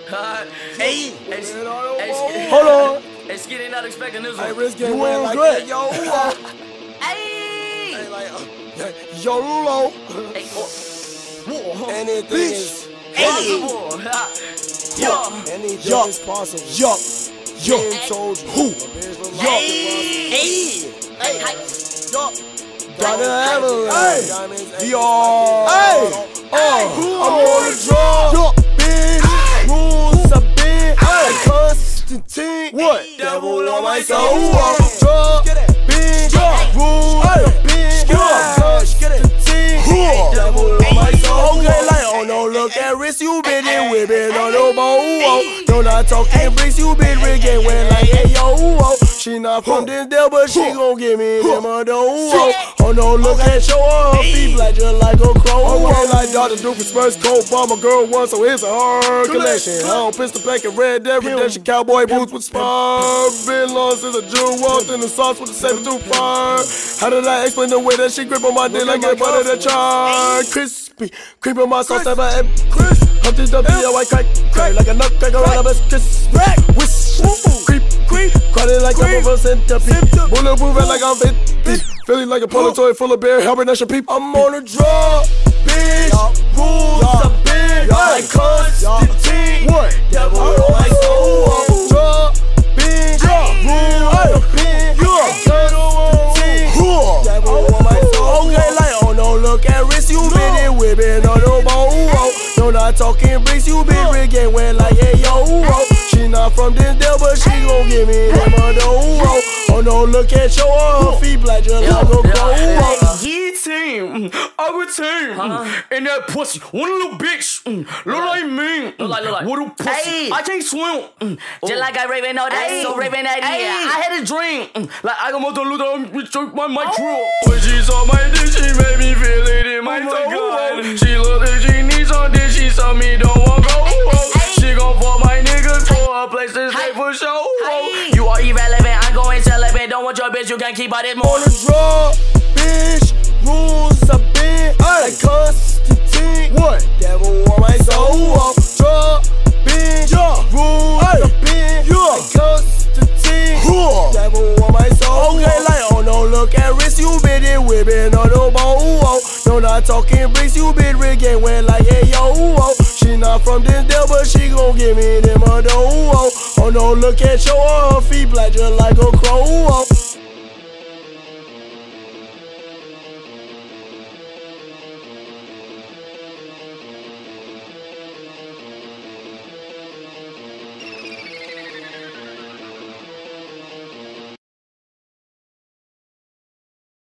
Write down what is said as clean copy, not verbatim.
Hey, hold on. It's getting not expecting this one. Hey, Riz getting wet like that. Yo, Hey, yo, Lulo. hey, Anything is possible. anything is possible. Yo, told you. Who? Hey, Gotta have it. Yo, I'm on the draw. Bitch, rules are big. Constantine. What? Devil on my soul. Draw. Bitch, rules are big. Constantine. Devil on my soul. Okay, like, oh no, look at wrist, you been in whipping on the bow. Don't not talking bricks, you been rigging when like, hey yo. She not from this deal, but she gon' give me them a dough. Oh no, look at show her feet black just like a crow. Okay, like Dr. Duke from Spurs, cold bomber girl one, so it's a hard collection. I don't pistol pack and red dead redemption, cowboy boots with spur. Been long since a Jew walked in the sauce with the 7-2 fire. How did I explain the way that she grip on my dick like a butter that char? Crispy, creep on my sauce, never ever crisp. Humpty Dumpty, a white crack like a nutcracker on a best kiss. Wish, creep, crowded like a bubble centipede. Bulletproof like I'm 50. Feeling like a polo toy full of beer, helping us your people. I'm on a draw, bitch. Rules are big, like Constantine. What? Devil on my soul. Draw, bitch. Rules are big, Constantine. Devil on my soul. Okay, like, oh no, look at wrist, you been in whipping on the bow. No, not talking bricks, you been rigging when like, hey yo. She not from this deal, but she gon' give me them a dough. Oh no, look at show her feet black just like a crow. Yeah, team, our team, and that pussy, one little bitch, look like me, Look like. what a pussy, Hey. I can't swim, Just like I Raven all that, so Raven that I had a dream, like I got more to lose on my drill. When she saw my dick, she made me feel it in my toe. She look like she needs something, she saw me don't want go. She gon' fuck my niggas for a place to stay for sure. You are irrelevant, I'm going celibate. Don't want your bitch, you can't keep out it more. On the draw, bitch. Rules are big, like Constantine. What? Devil on my soul. Draw, bitch. Rules are big, like Constantine. Devil on my soul. Okay, like, oh no, look at wrist, you been in whipping on the bow. No, not talking bricks, you been rigging when like, hey yo. She not from this deal, but she gon' give me them a dough. Oh no, look at show her feet black just like a crow.